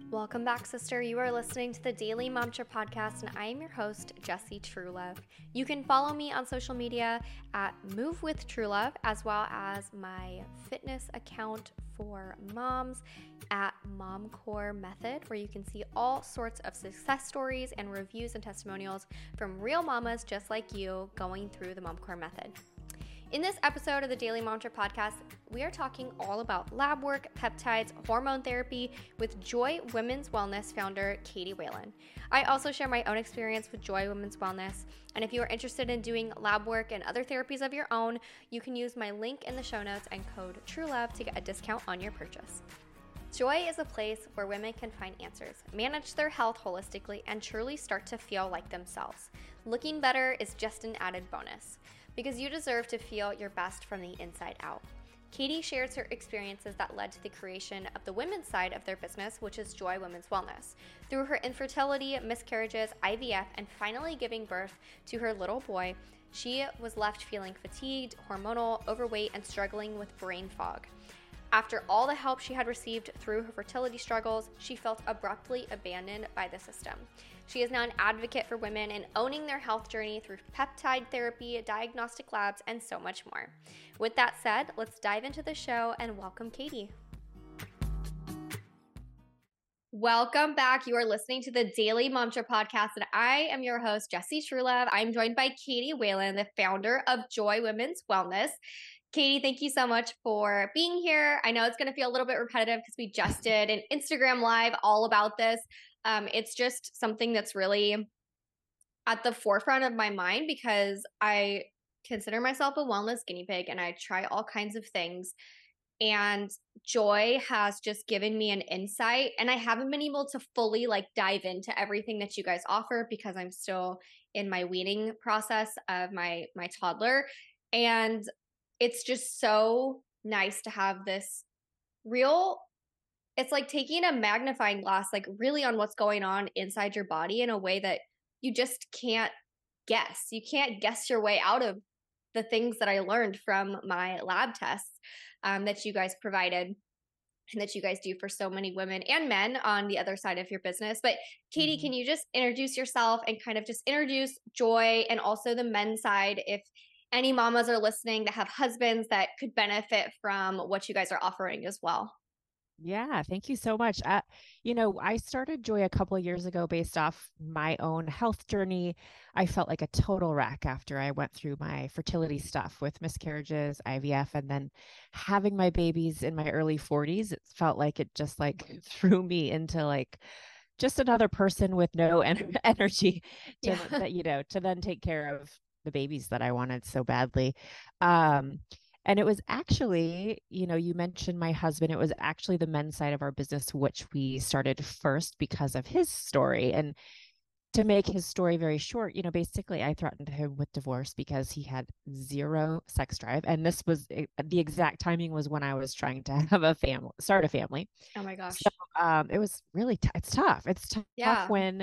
Welcome back, sister. You are listening to the Daily Mantra Podcast, and I am your host, Jessie Truelove. You can follow me on social media at Move with Truelove, as well as my fitness account for moms at MomCore Method, where you can see all sorts of success stories and reviews and testimonials from real mamas just like you going through the MomCore Method. In this episode of the Daily Mantra Podcast, we are talking all about lab work, peptides, hormone therapy with Joy Women's Wellness founder Katie Whalen. I also share my own experience with Joy Women's Wellness, and if you are interested in doing lab work and other therapies of your own, you can use my link in the show notes and code TRUELOVE to get a discount on your purchase. Joy is a place where women can find answers, manage their health holistically, and truly start to feel like themselves. Looking better is just an added bonus, because you deserve to feel your best from the inside out. Katie shares her experiences that led to the creation of the women's side of their business, which is Joy Women's Wellness. Through her infertility, miscarriages, IVF, and finally giving birth to her little boy, she was left feeling fatigued, hormonal, overweight, and struggling with brain fog. After all the help she had received through her fertility struggles, she felt abruptly abandoned by the system. She is now an advocate for women in owning their health journey through peptide therapy, diagnostic labs, and so much more. With that said, let's dive into the show and welcome Katie. Welcome back. You are listening to the Daily Mantra Podcast, and I am your host, Jessie Truelove. I'm joined by Katie Whalen, the founder of Joy Women's Wellness. Katie, thank you so much for being here. I know it's going to feel a little bit repetitive because we just did an Instagram Live all about this. It's just something that's really at the forefront of my mind because I consider myself a wellness guinea pig and I try all kinds of things. And Joy has just given me an insight, and I haven't been able to fully dive into everything that you guys offer because I'm still in my weaning process of my toddler. And it's just so nice to have this it's like taking a magnifying glass, really on what's going on inside your body in a way that you just can't guess. You can't guess your way out of the things that I learned from my lab tests that you guys provided and that you guys do for so many women and men on the other side of your business. But Katie, can you just introduce yourself and kind of just introduce Joy and also the men's side if any mamas are listening that have husbands that could benefit from what you guys are offering as well? Yeah, thank you so much. I started Joy a couple of years ago based off my own health journey. I felt like a total wreck after I went through my fertility stuff with miscarriages, IVF, and then having my babies in my early 40s. It felt like it just threw me into just another person with no energy to then take care of the babies that I wanted so badly. And it was actually, you mentioned my husband. It was actually the men's side of our business, which we started first because of his story. And to make his story very short, basically I threatened him with divorce because he had zero sex drive. And this was the exact timing was when I was trying to have start a family. Oh my gosh. So it was really, it's tough. It's tough when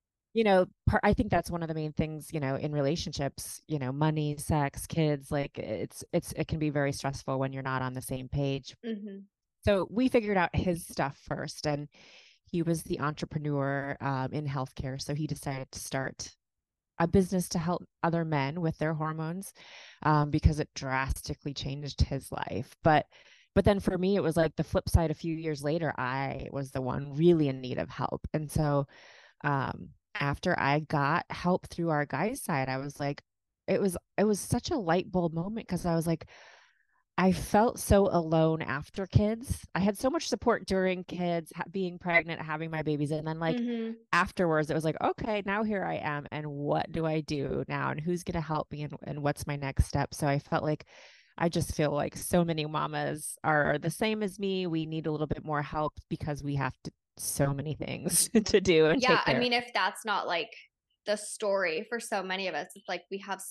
I think that's one of the main things, in relationships, money, sex, kids, it can be very stressful when you're not on the same page. Mm-hmm. So we figured out his stuff first, and he was the entrepreneur in healthcare. So he decided to start a business to help other men with their hormones because it drastically changed his life. But then for me, it was like the flip side. A few years later, I was the one really in need of help. And so, after I got help through our guys' side, I was like, it was such a light bulb moment because I was like, I felt so alone after kids. I had so much support during kids, being pregnant, having my babies. And then afterwards, it was like, okay, now here I am. And what do I do now? And who's going to help me? And what's my next step? So I felt like, I just feel like so many mamas are the same as me. We need a little bit more help because we have so many things to do and take care. I mean, if that's not the story for so many of us, it's we have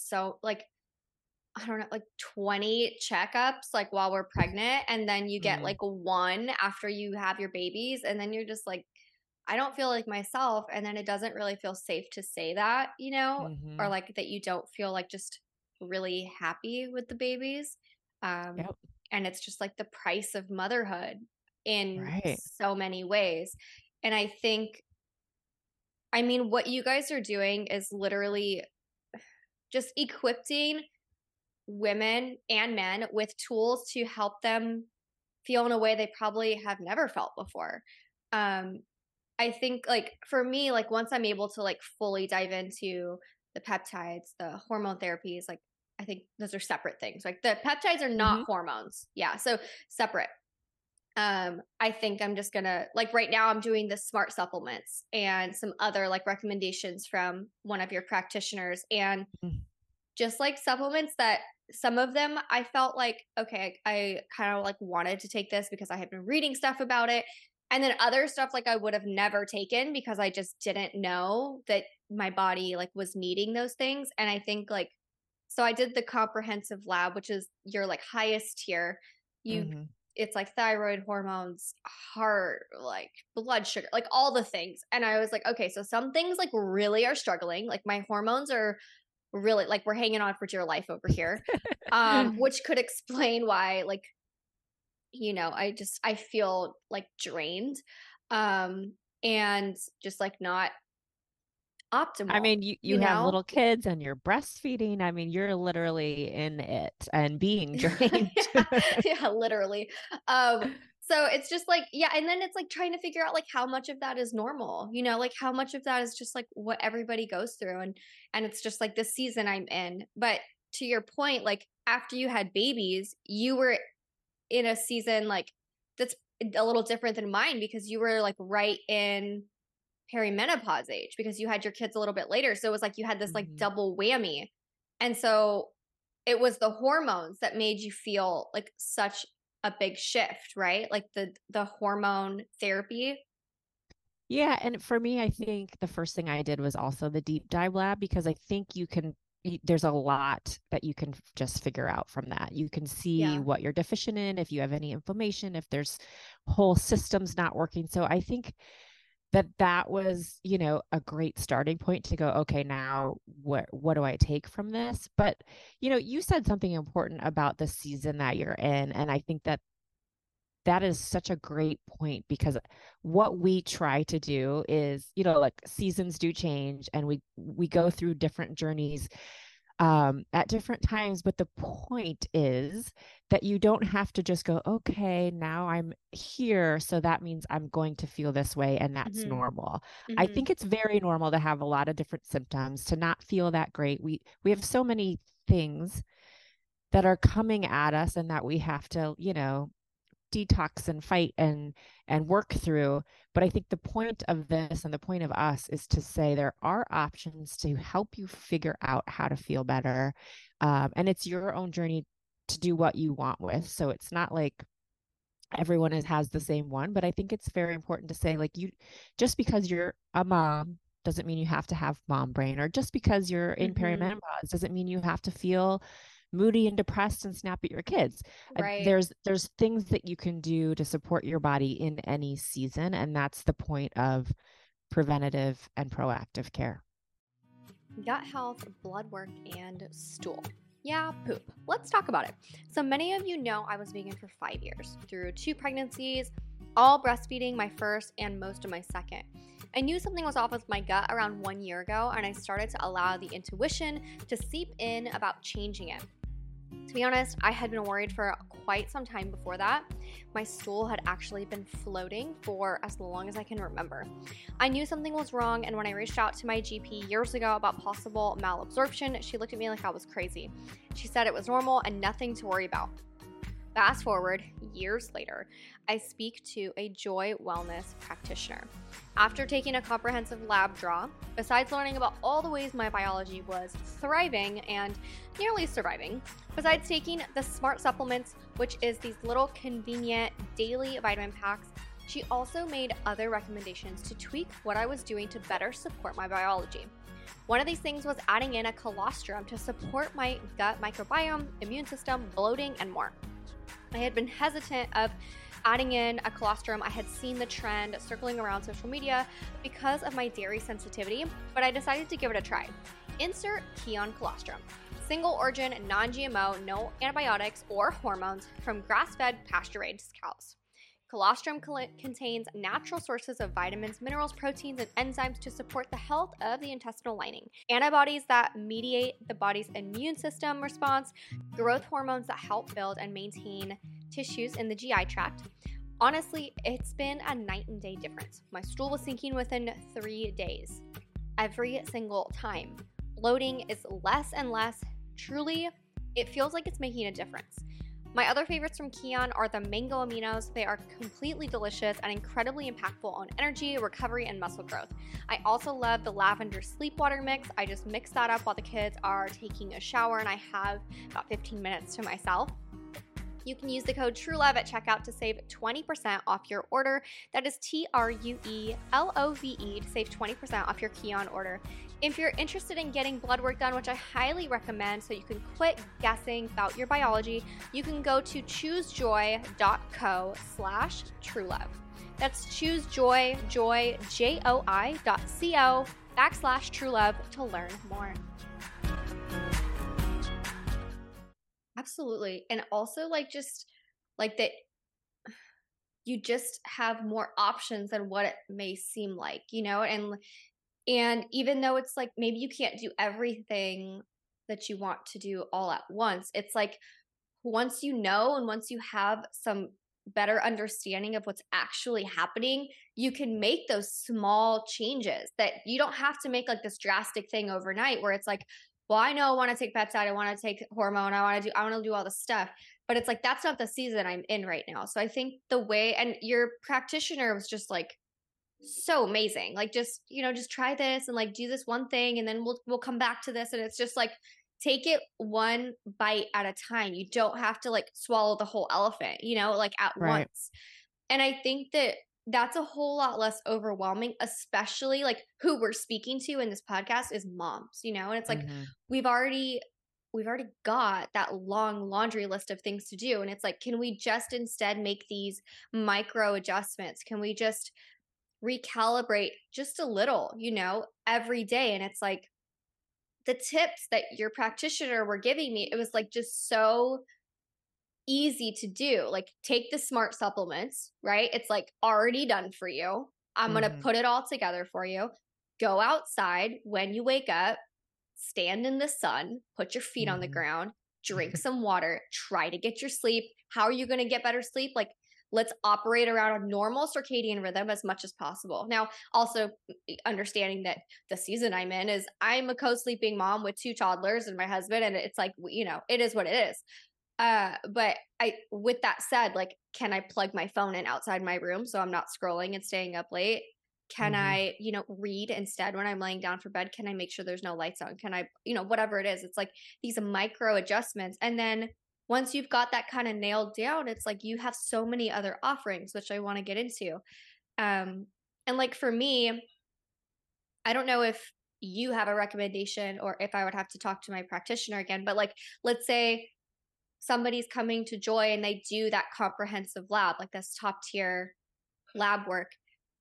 I don't know, 20 checkups while we're pregnant, and then you get one after you have your babies, and then you're just I don't feel like myself, and then it doesn't really feel safe to say that, or that you don't feel just really happy with the babies. Yep. And it's just the price of motherhood in Right. so many ways. And I think, I mean, what you guys are doing is literally just equipping women and men with tools to help them feel in a way they probably have never felt before. Um, I think like for me, like once I'm able to like fully dive into the peptides, the hormone therapies, like I think those are separate things. Like the peptides are not hormones. Yeah. So separate. I think I'm just gonna like right now I'm doing the smart supplements and some other like recommendations from one of your practitioners and just like supplements that some of them I felt like, okay, I kind of like wanted to take this because I had been reading stuff about it. And then other stuff like I would have never taken because I just didn't know that my body like was needing those things. And I think like, so I did the comprehensive lab, which is your like highest tier. You, it's like thyroid hormones, heart, like blood sugar, like all the things. And I was like, okay, so some things like really are struggling. Like my hormones are really like we're hanging on for dear life over here, which could explain why like I feel like drained, and just like not optimal. I mean, you have little kids and you're breastfeeding. I mean, you're literally in it and being drained. Yeah, literally. So it's just like, yeah. And then it's like trying to figure out like how much of that is normal, like how much of that is just like what everybody goes through. And it's just like the season I'm in. But to your point, like after you had babies, you were in a season like that's a little different than mine because you were like right in perimenopause age because you had your kids a little bit later. So it was like you had this like double whammy. And so it was the hormones that made you feel like such a big shift, right? Like the hormone therapy. Yeah. And for me, I think the first thing I did was also the deep dive lab because I think there's a lot that you can just figure out from that. You can see what you're deficient in, if you have any inflammation, if there's whole systems not working. So I think that was, a great starting point to go, okay, now what do I take from this? But, you said something important about the season that you're in. And I think that is such a great point because what we try to do is, like seasons do change and we go through different journeys at different times. But the point is that you don't have to just go, okay, now I'm here, so that means I'm going to feel this way and that's normal. I think it's very normal to have a lot of different symptoms, to not feel that great. We have so many things that are coming at us and that we have to, detox and fight and work through. But I think the point of this and the point of us is to say there are options to help you figure out how to feel better. And it's your own journey to do what you want with. So it's not like everyone has the same one, but I think it's very important to say, like, just because you're a mom doesn't mean you have to have mom brain, or just because you're in perimenopause doesn't mean you have to feel moody and depressed and snap at your kids. Right. There's things that you can do to support your body in any season. And that's the point of preventative and proactive care. Gut health, blood work, and stool. Yeah, poop. Let's talk about it. So many of you know I was vegan for 5 years, through 2 pregnancies, all breastfeeding my first and most of my second. I knew something was off with my gut around 1 year ago, and I started to allow the intuition to seep in about changing it. To be honest, I had been worried for quite some time before that. My stool had actually been floating for as long as I can remember. I knew something was wrong, and when I reached out to my GP years ago about possible malabsorption, she looked at me like I was crazy. She said it was normal and nothing to worry about. Fast forward, years later, I speak to a Joy Wellness practitioner. After taking a comprehensive lab draw, besides learning about all the ways my biology was thriving and nearly surviving, besides taking the smart supplements, which is these little convenient daily vitamin packs, she also made other recommendations to tweak what I was doing to better support my biology. One of these things was adding in a colostrum to support my gut microbiome, immune system, bloating, and more. I had been hesitant of adding in a colostrum. I had seen the trend circling around social media because of my dairy sensitivity, but I decided to give it a try. Insert Kion colostrum. Single origin, non-GMO, no antibiotics or hormones from grass-fed pasture-raised cows. Colostrum contains natural sources of vitamins, minerals, proteins, and enzymes to support the health of the intestinal lining, antibodies that mediate the body's immune system response, growth hormones that help build and maintain tissues in the GI tract. Honestly, it's been a night and day difference. My stool was sinking within 3 days. Every single time. Bloating is less and less. Truly, it feels like it's making a difference. My other favorites from Kion are the mango aminos. They are completely delicious and incredibly impactful on energy, recovery, and muscle growth. I also love the lavender sleep water mix. I just mix that up while the kids are taking a shower and I have about 15 minutes to myself. You can use the code TRUELOVE at checkout to save 20% off your order. That is TRUELOVE to save 20% off your Kion order. If you're interested in getting blood work done, which I highly recommend so you can quit guessing about your biology, you can go to choosejoy.co/truelove. That's choosejoy.co/truelove to learn more. Absolutely. And also just that you just have more options than what it may seem like, and even though it's like maybe you can't do everything that you want to do all at once, it's like once you know and once you have some better understanding of what's actually happening, you can make those small changes that you don't have to make like this drastic thing overnight where it's like, well, I know I want to take peptide, I want to take hormone, I want to do all this stuff. But it's like, that's not the season I'm in right now. So I think the way, and your practitioner was just like so amazing. Like, just try this and like do this one thing and then we'll come back to this. And it's just like, take it one bite at a time. You don't have to like swallow the whole elephant, like at once. And I think that that's a whole lot less overwhelming, especially like who we're speaking to in this podcast is moms, and it's like we've already got that long laundry list of things to do. And it's like, can we just instead make these micro adjustments? Can we just recalibrate just a little, every day? And it's like the tips that your practitioner were giving me, it was like just so easy to do. Like, take the smart supplements, right? It's like already done for you. I'm going to put it all together for you. Go outside when you wake up, stand in the sun, put your feet on the ground, drink some water, try to get your sleep. How are you going to get better sleep? Like, let's operate around a normal circadian rhythm as much as possible. Now, also understanding that the season I'm in is I'm a co-sleeping mom with 2 toddlers and my husband, and it's like, it is what it is. But with that said, like, can I plug my phone in outside my room so I'm not scrolling and staying up late? Can I, read instead when I'm laying down for bed? Can I make sure there's no lights on? Can I, whatever it is, it's like these micro adjustments. And then once you've got that kind of nailed down, it's like you have so many other offerings, which I want to get into. And like for me, I don't know if you have a recommendation or if I would have to talk to my practitioner again, but like, let's say somebody's coming to Joy and they do that comprehensive lab, like this top tier lab work.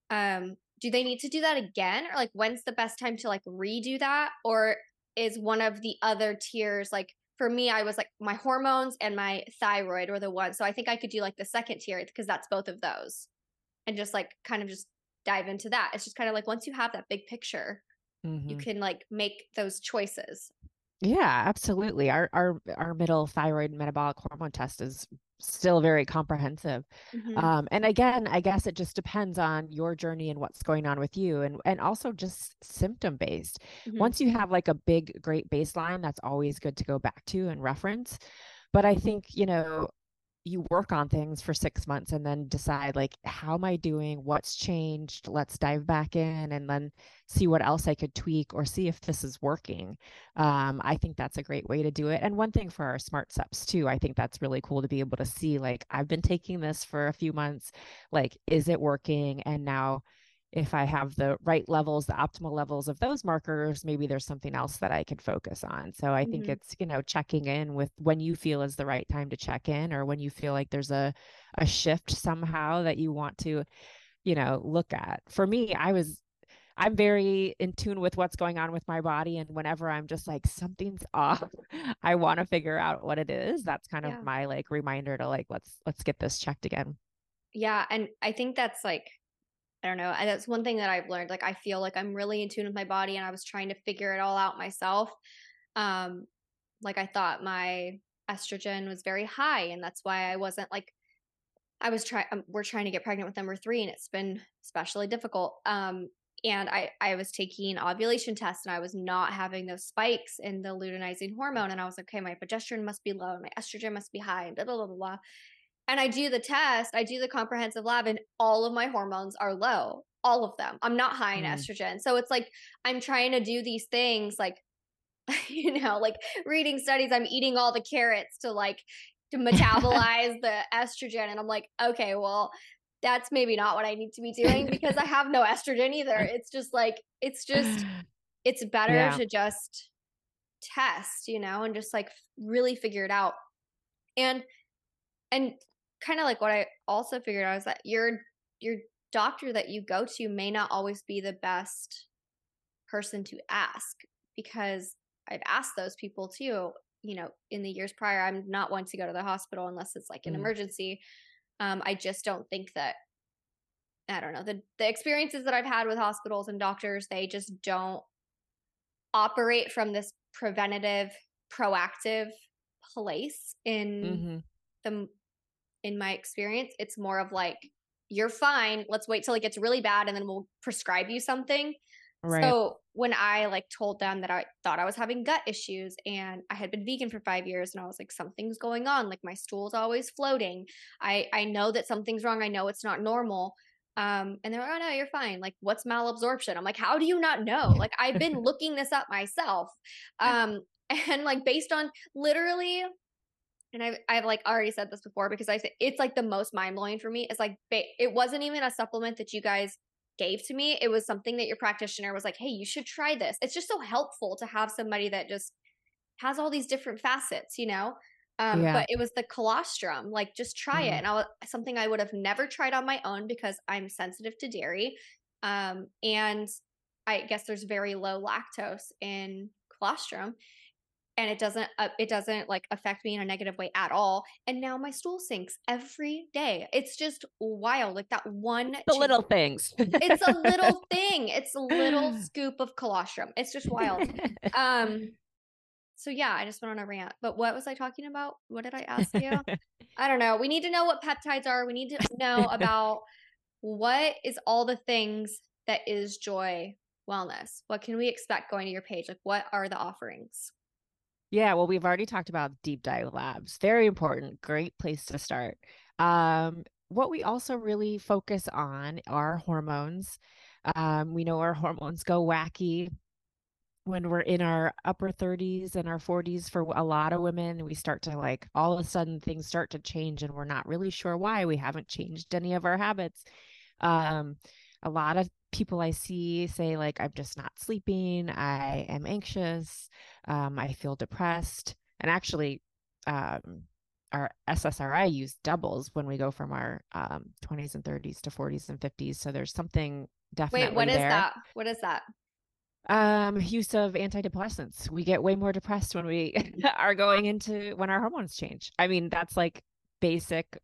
Do they need to do that again? Or like, when's the best time to like redo that? Or is one of the other tiers, like for me, I was like my hormones and my thyroid were the ones. So I think I could do like the second tier because that's both of those and just like kind of just dive into that. It's just kind of like once you have that big picture, you can like make those choices. Yeah, absolutely. Our middle thyroid metabolic hormone test is still very comprehensive. And again, I guess it just depends on your journey and what's going on with you, and also just symptom based. Once you have like a big, great baseline, that's always good to go back to and reference. But I think, you work on things for 6 months and then decide like, how am I doing? What's changed? Let's dive back in and then see what else I could tweak or see if this is working. I think that's a great way to do it. And one thing for our smart steps too, I think that's really cool to be able to see, like, I've been taking this for a few months, like, is it working? And now if I have the right levels, the optimal levels of those markers, maybe there's something else that I could focus on. So I think it's, checking in with when you feel is the right time to check in, or when you feel like there's a shift somehow that you want to, look at. For me, I'm very in tune with what's going on with my body. And whenever I'm just like, something's off, I want to figure out what it is. That's kind of my like reminder to like, let's get this checked again. Yeah. And I think that's like, I don't know. That's one thing that I've learned. Like, I feel like I'm really in tune with my body and I was trying to figure it all out myself. Um, like I thought my estrogen was very high and that's why I wasn't like, we're trying to get pregnant with number three and it's been especially difficult. And I was taking ovulation tests and I was not having those spikes in the luteinizing hormone. And I was like, okay, my progesterone must be low and my estrogen must be high and blah, blah, blah, blah, blah. And I do the test, I do the comprehensive lab, and all of my hormones are low. All of them. I'm not high in Mm. estrogen. So it's like I'm trying to do these things like, like reading studies, I'm eating all the carrots to like to metabolize the estrogen. And I'm like, okay, well, that's maybe not what I need to be doing because I have no estrogen either. It's just like, it's better Yeah. to just test, and just like really figure it out. And and kind of like what I also figured out is that your doctor that you go to may not always be the best person to ask because I've asked those people too, in the years prior. I'm not one to go to the hospital unless it's like an Mm. emergency. I just don't think that I don't know the experiences that I've had with hospitals and doctors, they just don't operate from this preventative, proactive place Mm-hmm. the in my experience. It's more of like, you're fine. Let's wait till it gets really bad and then we'll prescribe you something. Right. So when I like told them that I thought I was having gut issues and I had been vegan for 5 years and I was like, something's going on. Like my stool's always floating. I know that something's wrong. I know it's not normal. And they're like, oh no, you're fine. Like, what's malabsorption? I'm like, how do you not know? Like, I've been looking this up myself. Um, and like based on literally, and I've like already said this before because I say it's like the most mind blowing for me. It's like it wasn't even a supplement that you guys gave to me. It was something that your practitioner was like, "Hey, you should try this." It's just so helpful to have somebody that just has all these different facets, Yeah. But it was the colostrum. Like, just try it, Mm. and something I would have never tried on my own because I'm sensitive to dairy, and I guess there's very low lactose in colostrum and it doesn't like affect me in a negative way at all. And now my stool sinks every day. It's just wild. Like that one The little things. it's a little thing. It's a little scoop of colostrum. It's just wild. Um so yeah, I just went on a rant. But what was I talking about? What did I ask you? I don't know. We need to know what peptides are. We need to know about what is all the things that is Joy Wellness. What can we expect going to your page? Like what are the offerings? Yeah, well, we've already talked about deep dive labs. Very important, great place to start. What we also really focus on are hormones. We know our hormones go wacky when we're in our upper 30s and our 40s for a lot of women. We start to like all of a sudden things start to change and we're not really sure why. We haven't changed any of our habits. Um, a lot of people I see say like, I'm just not sleeping. I am anxious. I feel depressed. And actually, our SSRI use doubles when we go from our 20s and 30s to 40s and 50s. So there's something Wait, what definitely is there. that? What is that? Use of antidepressants. We get way more depressed when we are going into when our hormones change. I mean, that's like basic,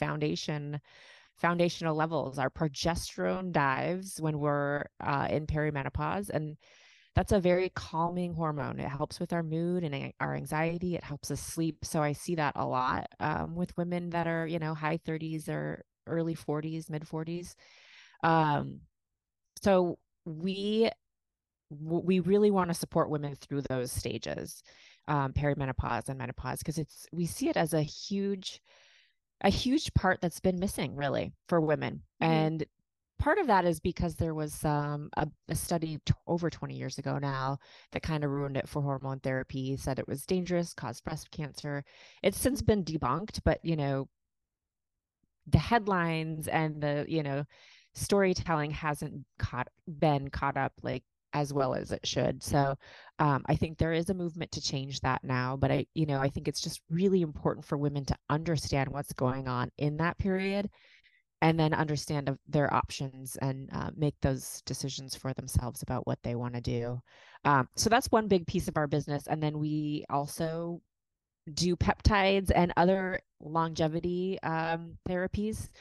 foundational levels. Our progesterone dives when we're in perimenopause, and that's a very calming hormone. It helps with our mood and our anxiety. It helps us sleep. So I see that a lot with women that are, high 30s or early 40s, mid 40s. Um, so we really want to support women through those stages, perimenopause and menopause, because we see it as a huge part that's been missing really for women. Mm-hmm. And part of that is because there was a study over 20 years ago now that kind of ruined it for hormone therapy, said it was dangerous, caused breast cancer. It's since been debunked, but the headlines and the storytelling hasn't been caught up like as well as it should. So I think there is a movement to change that now, but I think it's just really important for women to understand what's going on in that period and then understand their options and make those decisions for themselves about what they want to do. So that's one big piece of our business. And then we also do peptides and other longevity therapies.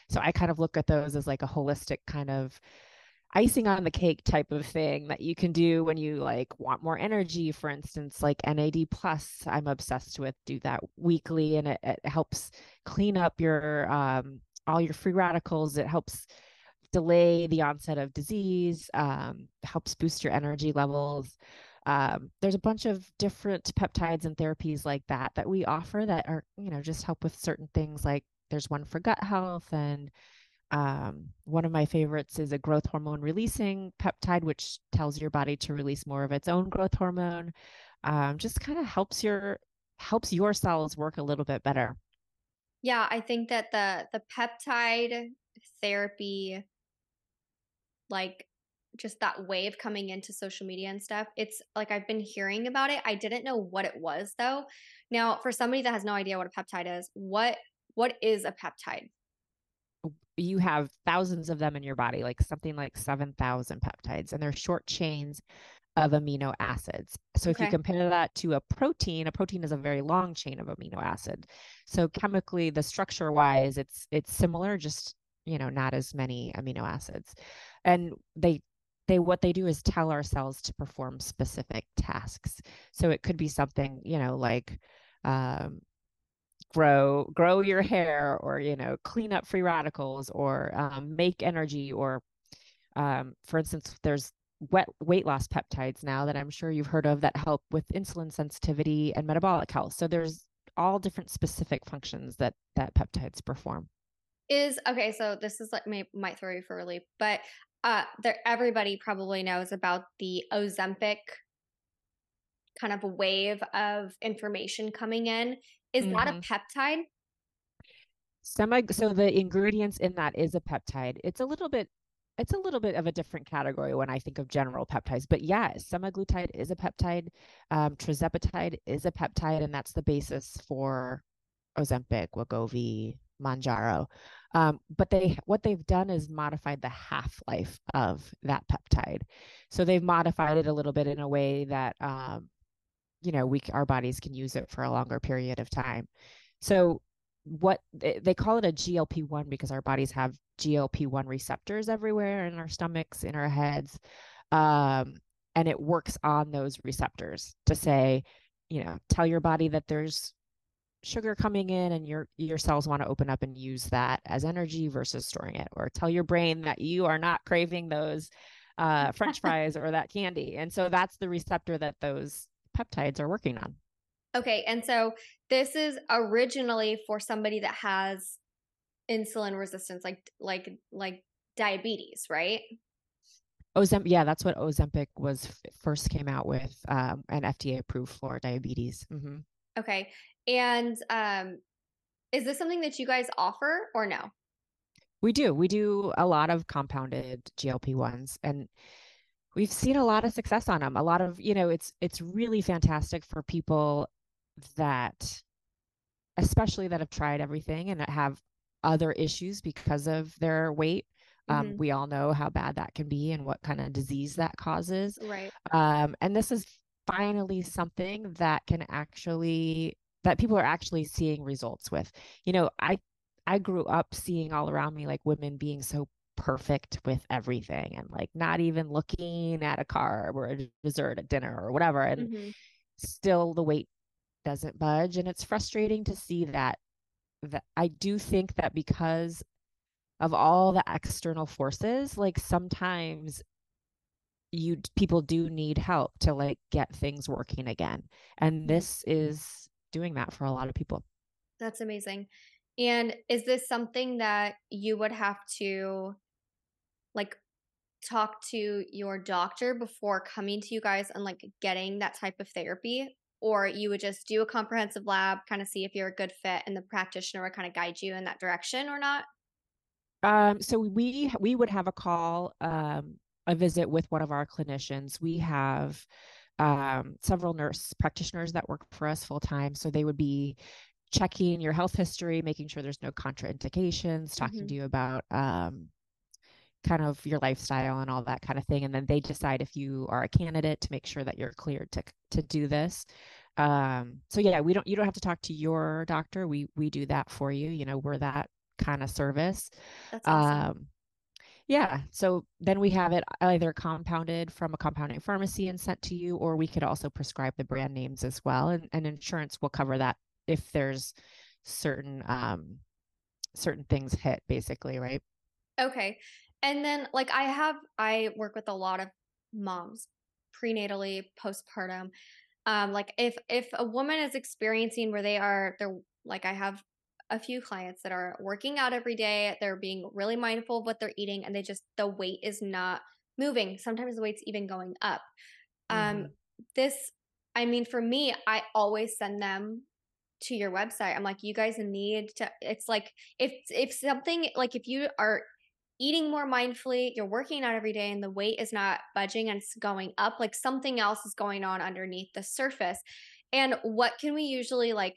So I kind of look at those as like a holistic kind of icing on the cake type of thing that you can do when you like want more energy. For instance, like NAD plus, I'm obsessed with. Do that weekly, and it helps clean up your all your free radicals. It helps delay the onset of disease, helps boost your energy levels. There's a bunch of different peptides and therapies like that that we offer that are, just help with certain things. Like there's one for gut health, and one of my favorites is a growth hormone releasing peptide, which tells your body to release more of its own growth hormone. Just kind of helps your cells work a little bit better. Yeah, I think that the peptide therapy, like just that wave coming into social media and stuff, it's like I've been hearing about it. I didn't know what it was though. Now, for somebody that has no idea what a peptide is, what is a peptide? You have thousands of them in your body, like something like 7,000 peptides, and they're short chains of amino acids. So if you Okay. compare that to a protein is a very long chain of amino acid. So chemically, the structure wise, it's similar, just not as many amino acids. And they what they do is tell our cells to perform specific tasks. So it could be something, like um, grow your hair, or clean up free radicals, or make energy, or for instance, there's weight loss peptides now that I'm sure you've heard of that help with insulin sensitivity and metabolic health. So there's all different specific functions that peptides perform. Is okay, so this is like might throw you for a loop, but there everybody probably knows about the Ozempic kind of wave of information coming in. Is that a Mm-hmm. peptide? So the ingredients in that is a peptide. It's a little bit of a different category when I think of general peptides, but yeah, semaglutide is a peptide. Tirzepatide is a peptide, and that's the basis for Ozempic, Wegovy, Mounjaro. But what they've done is modified the half-life of that peptide. So they've modified it a little bit in a way that our bodies can use it for a longer period of time. So what they call it a GLP-1 because our bodies have GLP-1 receptors everywhere in our stomachs, in our heads. Um, and it works on those receptors to say, tell your body that there's sugar coming in, and your cells want to open up and use that as energy versus storing it, or tell your brain that you are not craving those French fries or that candy. And so that's the receptor that those peptides are working on. Okay, and so this is originally for somebody that has insulin resistance, like diabetes, right? Ozempic, yeah, that's what Ozempic was first came out with, and FDA approved for diabetes. Mm-hmm. Okay, and is this something that you guys offer or no? We do a lot of compounded GLP-1s, and we've seen a lot of success on them. A lot of, it's really fantastic for people that, especially that have tried everything and that have other issues because of their weight. Hmm. We all know how bad that can be and what kind of disease that causes. Right. And this is finally something that people are actually seeing results with. I grew up seeing all around me like women being so perfect with everything, and like not even looking at a carb or a dessert at dinner or whatever. And Hmm. still the weight doesn't budge. And it's frustrating to see that I do think that because of all the external forces, like sometimes people do need help to like get things working again. And this is doing that for a lot of people. That's amazing. And is this something that you would have to like talk to your doctor before coming to you guys and like getting that type of therapy? Or you would just do a comprehensive lab, kind of see if you're a good fit, and the practitioner would kind of guide you in that direction or not? So we would have a visit with one of our clinicians. We have several nurse practitioners that work for us full time. So they would be checking your health history, making sure there's no contraindications, talking Hmm. to you about kind of your lifestyle and all that kind of thing. And then they decide if you are a candidate to make sure that you're cleared to do this. So yeah, you don't have to talk to your doctor. We do that for you. We're that kind of service. That's awesome. Um, yeah. So then we have it either compounded from a compounding pharmacy and sent to you, or we could also prescribe the brand names as well. And insurance will cover that if there's certain certain things hit, basically, right? Okay. And then like I work with a lot of moms prenatally, postpartum. Like if a woman is experiencing where they're like I have a few clients that are working out every day, they're being really mindful of what they're eating and the weight is not moving. Sometimes the weight's even going up. Um Hmm. this I mean for me, I always send them to your website. I'm like, you guys need to, it's like if something like if you are eating more mindfully, you're working out every day and the weight is not budging and it's going up, like something else is going on underneath the surface. And what can we usually like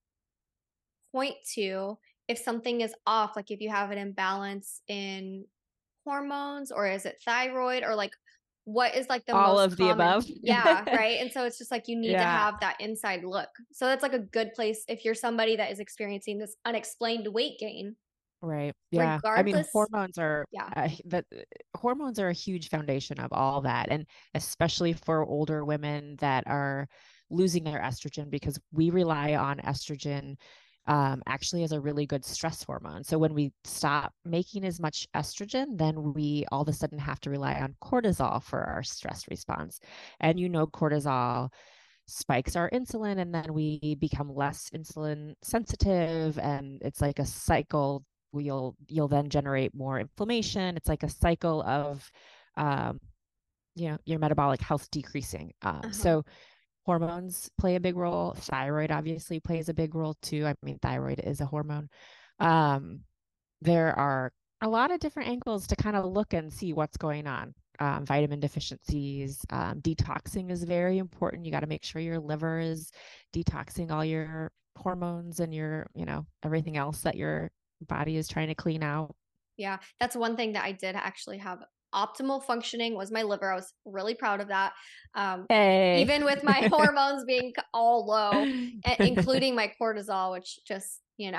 point to if something is off, like if you have an imbalance in hormones or is it thyroid or like what is like the All most of the common? above. Yeah, right. And so it's just like you need to Yeah. have that inside look. So that's like a good place if you're somebody that is experiencing this unexplained weight gain, Right. Yeah. I mean, regardless. Yeah. hormones are a huge foundation of all that. And especially for older women that are losing their estrogen, because we rely on estrogen actually as a really good stress hormone. So when we stop making as much estrogen, then we all of a sudden have to rely on cortisol for our stress response. And cortisol spikes our insulin and then we become less insulin sensitive, and it's like a cycle. You'll then generate more inflammation. It's like a cycle of um, your metabolic health decreasing. Uh-huh. So hormones play a big role. Thyroid obviously plays a big role too. I mean, thyroid is a hormone. um, there are a lot of different angles to kind of look and see what's going on. Vitamin deficiencies, detoxing is very important. You got to make sure your liver is detoxing all your hormones and everything else that your body is trying to clean out. Yeah. That's one thing that I did actually have optimal functioning was my liver. I was really proud of that. Um, Hey. Even with my hormones being all low, including my cortisol, which just,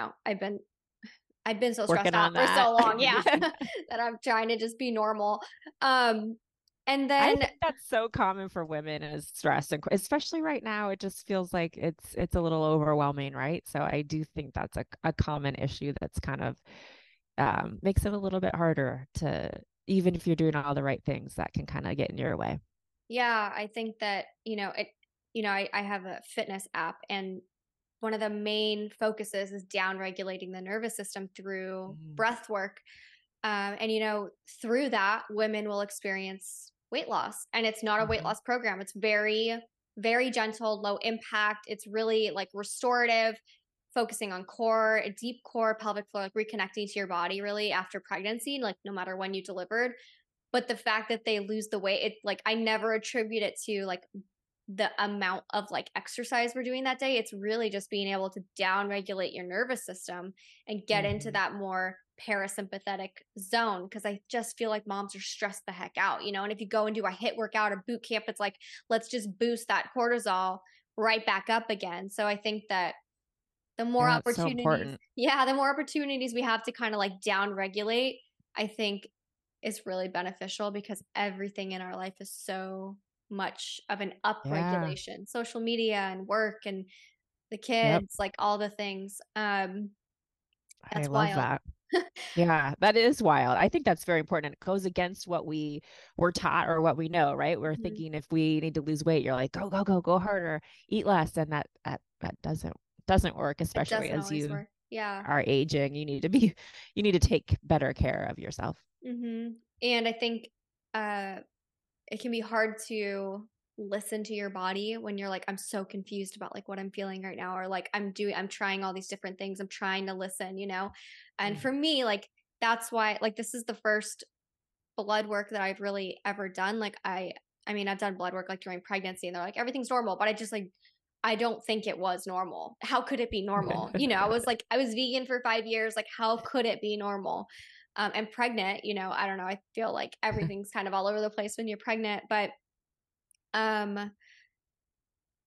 I've been so stressed Working out on for that. so long, yeah, that I'm trying to just be normal. Um, and I then, think that's so common for women is stress, and especially right now, it just feels like it's a little overwhelming, right? So I do think that's a common issue that's kind of makes it a little bit harder to, even if you're doing all the right things, that can kind of get in your way. yeah, I think that, I have a fitness app and one of the main focuses is down regulating the nervous system through Mm. breath work. And, through that, women will experience weight loss. And it's not a weight Mm-hmm. loss program. It's very, very gentle, low impact. It's really like restorative, focusing on core, a deep core, pelvic floor, like reconnecting to your body really after pregnancy, like no matter when you delivered. But the fact that they lose the weight, it like I never attribute it to like the amount of like exercise we're doing that day. It's really just being able to down regulate your nervous system and get into Mm-hmm. that more parasympathetic zone. Cause I just feel like moms are stressed the heck out, And if you go and do a HIIT workout or boot camp, it's like, let's just boost that cortisol right back up again. So I think that the more Yeah, it's so opportunities, important. yeah, the more opportunities we have to kind of like down regulate, I think is really beneficial because everything in our life is so much of an Yeah. upregulation. Social media and work and the Yep. kids, like all the things. I That's love wild. that. Yeah, that is wild. I think that's very important. It goes against what we were taught or what we know, right? We're Mhm. thinking if we need to lose weight, you're like, go, go, go, go harder, eat less. And that doesn't work, It especially doesn't as always you work. Yeah. are aging. You need to take better care of yourself. And I think uh it can be hard to listen to your body when you're like, I'm so confused about like what I'm feeling right now, or like I'm trying all these different things. I'm trying to listen. And Mm. for me, like that's why like this is the first blood work that I've really ever done. Like I mean, I've done blood work like during pregnancy and they're like, everything's normal, but I just like I don't think it was normal. How could it be normal? I was vegan for 5 years. Like, how could it be normal? And pregnant, I don't know. I feel like everything's kind of all over the place when you're pregnant, but um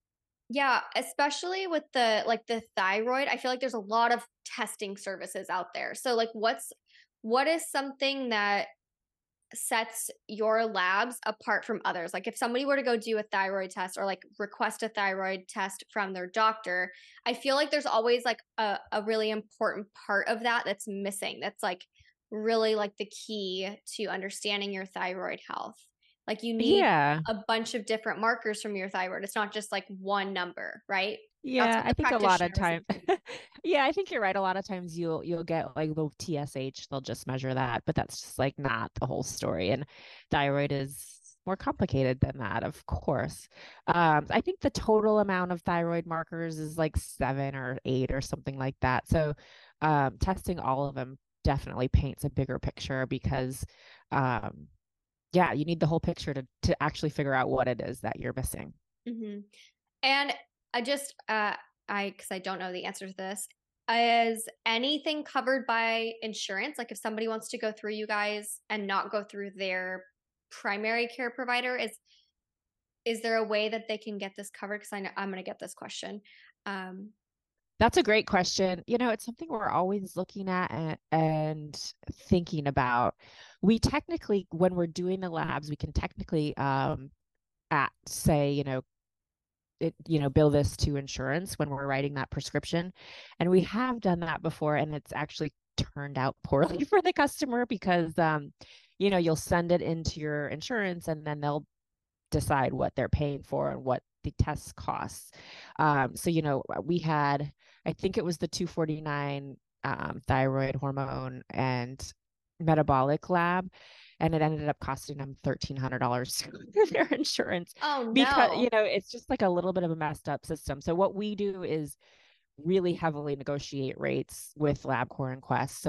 Yeah, especially with the thyroid, I feel like there's a lot of testing services out there. So like what is something that sets your labs apart from others? Like if somebody were to go do a thyroid test or like request a thyroid test from their doctor, I feel like there's always like a really important part of that that's missing. That's like really like the key to understanding your thyroid health. Like you need Yeah. a bunch of different markers from your thyroid. It's not just like one number, right? That's Yeah, what I the think a lot practitioner of was time. Yeah, I think you're right. A lot of times you'll get like the TSH, they'll just measure that, but that's just like not the whole story. And thyroid is more complicated than that, of course. I think the total amount of thyroid markers is like 7 or 8 or something like that. So testing all of them definitely paints a bigger picture because um yeah, you need the whole picture to actually figure out what it is that you're missing. hmm And I just, because I don't know the answer to this, is anything covered by insurance? Like if somebody wants to go through you guys and not go through their primary care provider, is there a way that they can get this covered? Because I know I'm going to get this question. Um, That's a great question. It's something we're always looking at and thinking about. We technically, when we're doing the labs, we can technically at say, bill this to insurance when we're writing that prescription. And we have done that before, and it's actually turned out poorly for the customer because you'll send it into your insurance and then they'll decide what they're paying for and what the test costs. So, we had, I think it was the 249 thyroid hormone and metabolic lab, and it ended up costing them $1,300 for their insurance oh because, no. it's just like a little bit of a messed up system. So what we do is really heavily negotiate rates with LabCorp and Quest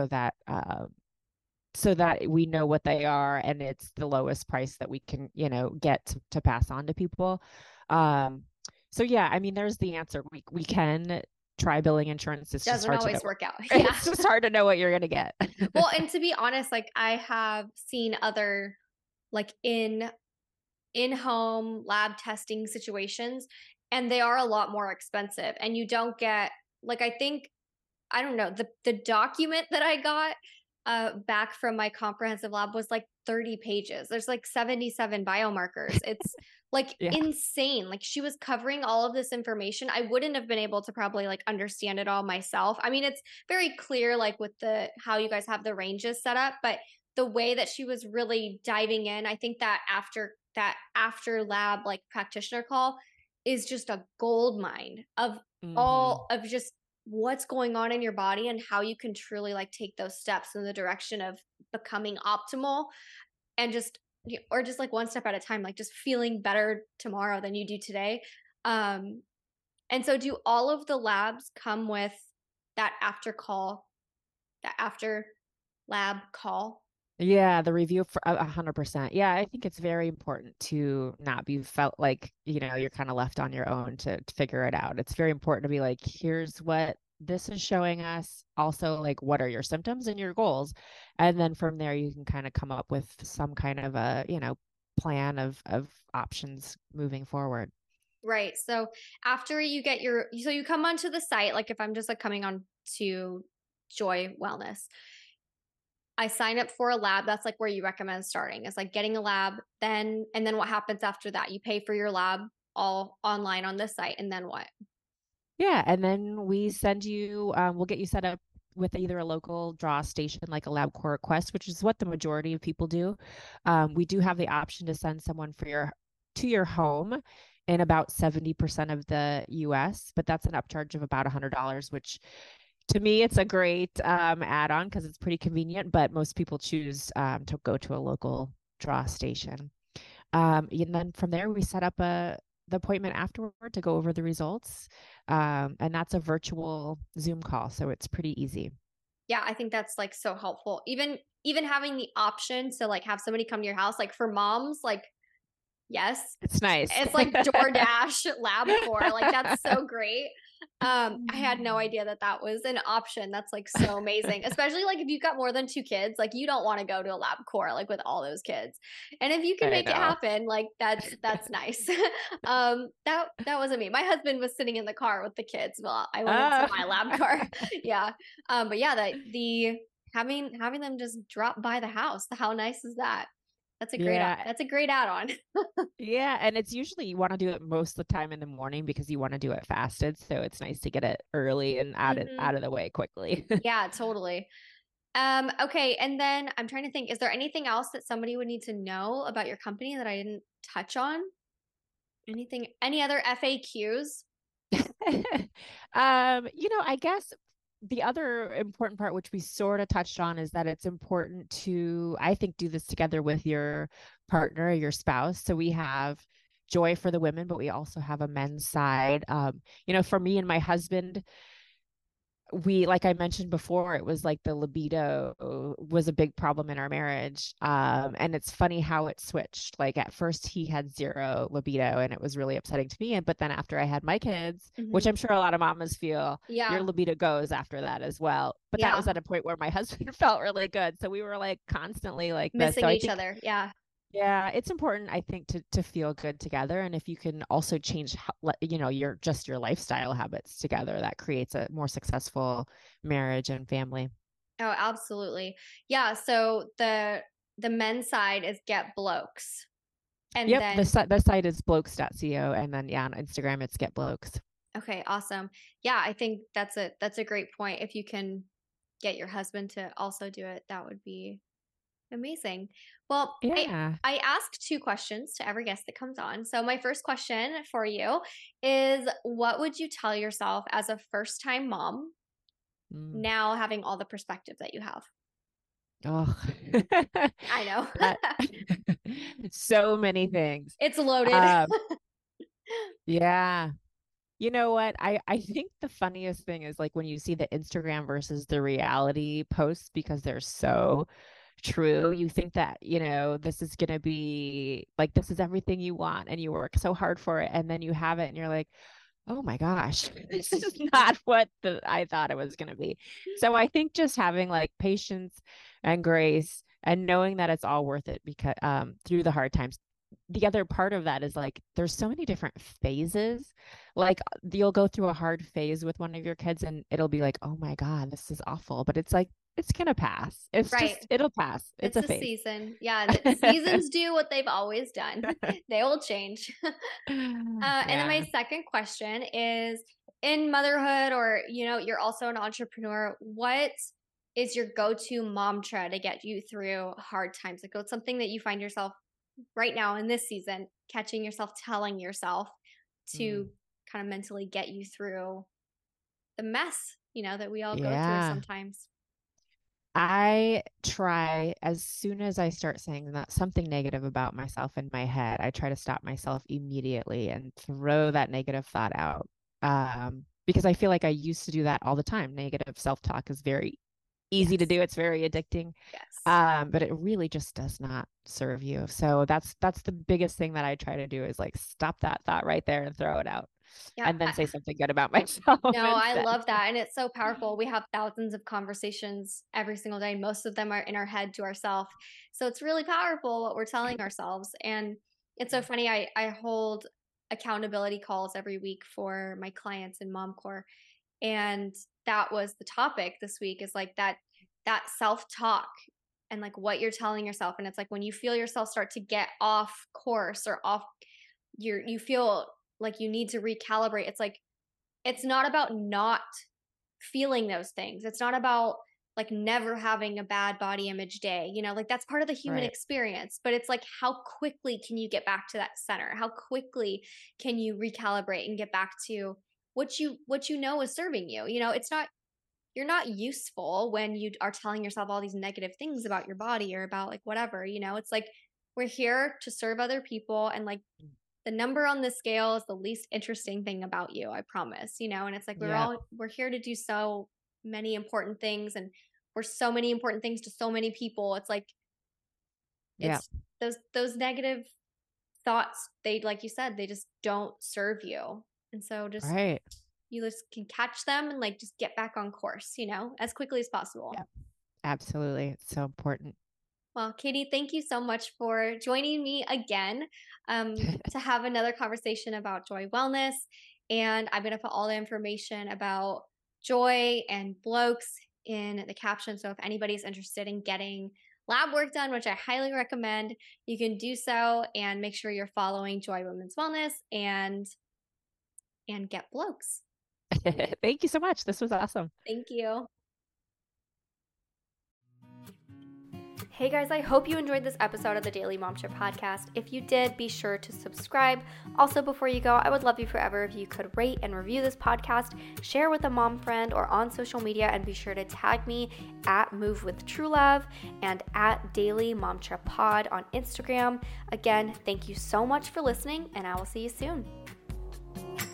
so that we know what they are and it's the lowest price that we can get to pass on to people. um so yeah, I mean, there's the answer. We can try billing insurance. It's just Doesn't hard to always know. work out. Yeah. It's just hard to know what you're going to get. Well, and to be honest, like I have seen other like in-home lab testing situations, and they are a lot more expensive, and you don't get like I think I don't know, the document that I got back from my comprehensive lab was like 30 pages. There's like 77 biomarkers. It's like Yeah. insane. Like she was covering all of this information. I wouldn't have been able to probably like understand it all myself. I mean, it's very clear like with the how you guys have the ranges set up, but the way that she was really diving in, I think that after lab like practitioner call is just a gold mine of Hmm. all of just what's going on in your body and how you can truly like take those steps in the direction of becoming optimal and just or just like one step at a time, like just feeling better tomorrow than you do today. um and so do all of the labs come with that after call, that after lab call? Yeah, the review for 100%. Yeah, I think it's very important to not be felt like, you're kind of left on your own to figure it out. It's very important to be like, here's what this is showing us. Also, like, what are your symptoms and your goals? And then from there, you can kind of come up with some kind of a, plan of options moving forward. Right. So after you get so you come onto the site, like if I'm just like coming on to Joy Wellness, I sign up for a lab. That's like where you recommend starting. It's like getting a lab, and then what happens after that? You pay for your lab all online on this site, and then what? Yeah, and then we'll get you set up with either a local draw station like a LabCorp Quest, which is what the majority of people do. We do have the option to send someone to your home in about 70% of the US, but that's an upcharge of about $100, which to me it's a great add-on because it's pretty convenient, but most people choose to go to a local draw station. And then from there, we set up the appointment afterward to go over the results. And that's a virtual Zoom call, so it's pretty easy. Yeah, I think that's like so helpful. Even having the option to like have somebody come to your house, like for moms, like yes, It's nice. it's like DoorDash, LabCorp, like that's so great. I had no idea that that was an option. That's like so amazing, especially like if you've got more than two kids, like you don't want to go to a LabCorp like with all those kids. And if you can I make it know. happen, like that's nice. That wasn't me. My husband was sitting in the car with the kids while I went into Oh. my LabCorp. Yeah. But yeah, the having them just drop by the house. How nice is that? Yeah. That's a great add-on. Yeah. And it's usually you want to do it most of the time in the morning because you want to do it fasted. So it's nice to get it early and Hmm. out of the way quickly. Yeah, totally. Okay, and then I'm trying to think, is there anything else that somebody would need to know about your company that I didn't touch on? Any other FAQs? I guess the other important part, which we sort of touched on, is that it's important to, I think, do this together with your partner, your spouse. So we have joy for the women, but we also have a men's side. For me and my husband, we, like I mentioned before, it was like the libido was a big problem in our marriage. And it's funny how it switched. Like at first he had zero libido and it was really upsetting to me. But then after I had my kids, which Hmm. I'm sure a lot of mamas feel, your Yeah, libido goes after that as well. But that yeah, was at a point where my husband felt really good. So we were like constantly like this. So missing I each think, other. Yeah. yeah, it's important, I think, to feel good together. And if you can also change, your lifestyle habits together, that creates a more successful marriage and family. Oh, absolutely. Yeah. So the men's side is Get Blokes, and Yep, then the site is blokes.co, and then yeah, on Instagram it's get blokes. okay, awesome. Yeah, I think that's a great point. If you can get your husband to also do it, that would be amazing. Well, Yeah. I ask two questions to every guest that comes on. So my first question for you is what would you tell yourself as a first-time mom Mm. now having all the perspective that you have? Oh, I know. that so many things. It's loaded. Um, yeah. You know what? I think the funniest thing is like when you see the Instagram versus the reality posts because they're so true. You think that, this is going to be like, this is everything you want and you work so hard for it. And then you have it and you're like, oh my gosh, this is not what I thought it was going to be. So I think just having like patience and grace and knowing that it's all worth it because through the hard times. The other part of that is like there's so many different phases. Like you'll go through a hard phase with one of your kids and it'll be like, oh my God, this is awful. But it's like it's gonna pass. Right. It'll pass. It's It's a a phase. season. Yeah, seasons do what they've always done. They will change. And then my Yeah. second question is in motherhood, or you're also an entrepreneur, what is your go-to mantra to get you through hard times? Like what's something that you find yourself right now in this season catching yourself telling yourself to Mm. kind of mentally get you through the mess, that we all go through Yeah. sometimes? I try as soon as I start saying that something negative about myself in my head, I try to stop myself immediately and throw that negative thought out. Because I feel like I used to do that all the time. Negative self-talk is very easy to Yes. do. It's very addicting. Yes. But it really just does not serve you. So that's the biggest thing that I try to do is like stop that thought right there and throw it out. Yeah. And then say something good about myself No, I instead. love that. And it's so powerful. We have thousands of conversations every single day. Most of them are in our head to ourselves. So it's really powerful what we're telling ourselves. And it's so funny. I hold accountability calls every week for my clients in MomCore. And that was the topic this week is like that self-talk and like what you're telling yourself. And it's like when you feel yourself start to get off course or off you feel like you need to recalibrate. It's like it's not about not feeling those things. It's not about like never having a bad body image day. Like that's part of the human Right. experience, but it's like how quickly can you get back to that center? How quickly can you recalibrate and get back to what you know is serving you? It's not you're not useful when you are telling yourself all these negative things about your body or about like whatever. It's like we're here to serve other people and like the number on the scale is the least interesting thing about you, I promise, and it's like Yeah. we're here to do so many important things and we're so many important things to so many people. It's like Yeah. it's those negative thoughts, they like you said, they just don't serve you. And so just Right. you just can catch them and like just get back on course, as quickly as possible. Yeah, absolutely. It's so important. Well, Katie, thank you so much for joining me again to have another conversation about Joy Wellness. And I'm going to put all the information about Joy and Blokes in the caption. So if anybody's interested in getting lab work done, which I highly recommend, you can do so, and make sure you're following Joy Women's Wellness and get Blokes. Thank you so much. This was awesome. Thank you. Hey guys, I hope you enjoyed this episode of the Daily Momship Podcast. If you did, be sure to subscribe. Also, before you go, I would love you forever if you could rate and review this podcast, share with a mom friend or on social media, and be sure to tag me at Move with True Love and at Daily Momship Pod on Instagram. Again, thank you so much for listening, and I will see you soon.